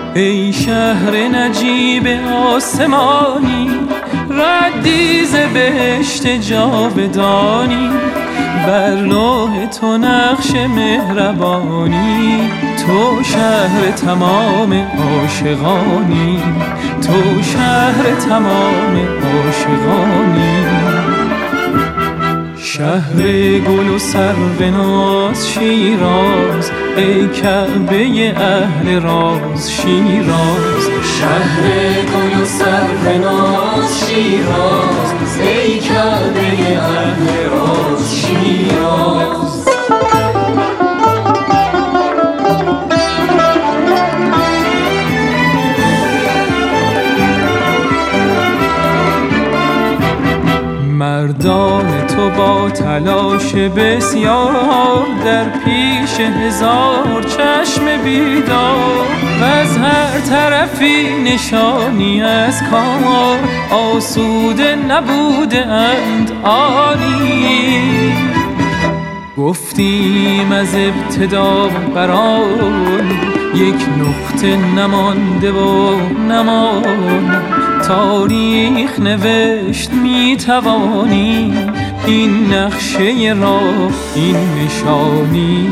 ای شهر نجیب آسمانی، ردی ز بهشت جاودانی، بر لوح تو نقش مهربانی، تو شهر تمام عاشقانی، تو شهر تمام عاشقانی. شهر گل و سروناز شیراز، ای کعبه اهل راز شیراز. شهر گل و سروناز شیراز، ای کعبه اهل راز شیراز. مردان تو با تلاش بسیار، در پیش هزار چشم بیدار، و از هر طرفی نشانی از کار، آسوده نبوده اند آنی. گفتیم از ابتدا برآن، یک نقطه نمانده و نماند، تاریخ نوشت میتوانی، این نقشه راه این نشانی.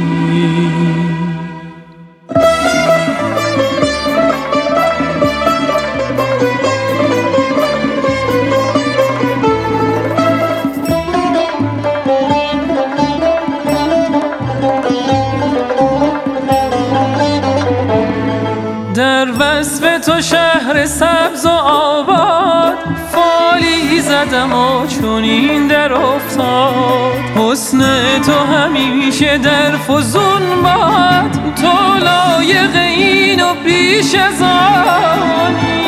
در وصف تو شهر سبز و آباد، فالی زدم و چنین در افتاد، حسن تو همیشه در فزون باد، تو لایق این و بیش از آنی.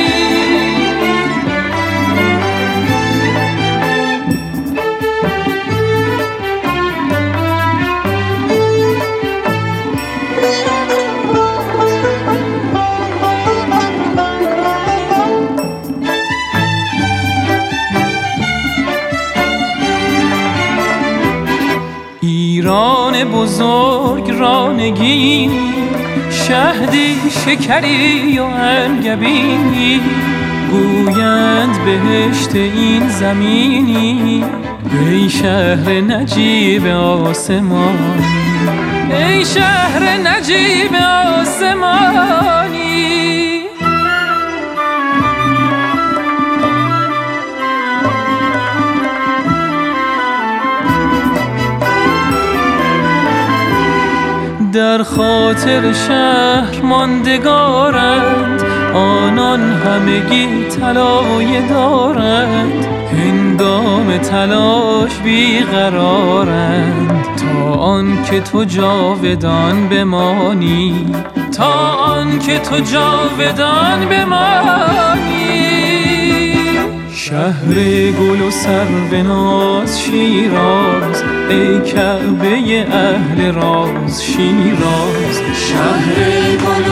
ایران بزرگ را نگینی، شهدی شکری و انگبینی، گویند بهشت این زمینی، ای شهر نجیب آسمانی، ای شهر نجیب آسمانی. در خاطر شهر ماندگارند، آنان همگی طلایه دارند، هنگام تلاش بیقرارند، تا آن که تو جاودان بمانی، تا آن که تو جاودان بمانی. شهر گل و سروناز شیراز، ای کعبه اهل راز شیراز. شهر گل